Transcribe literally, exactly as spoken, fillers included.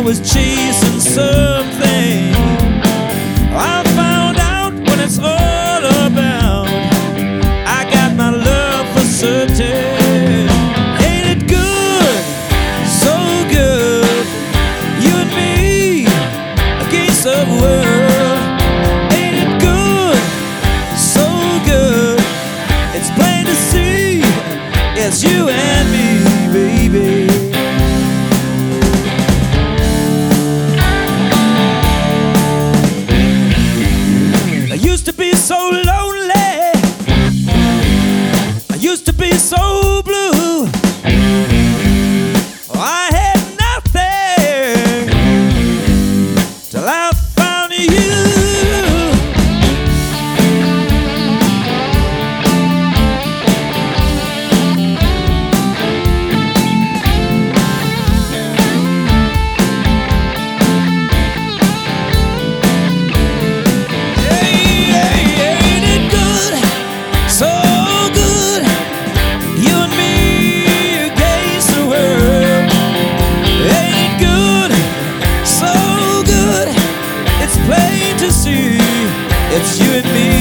was chasing something. I found out what it's all about. I got my love for certain. Ain't it good? So good. You and me against the world. Ain't it good? So good. It's plain to see. It's you and me, baby. So lonely, I used to be so blue. I had nothing till I found you. It's you and me.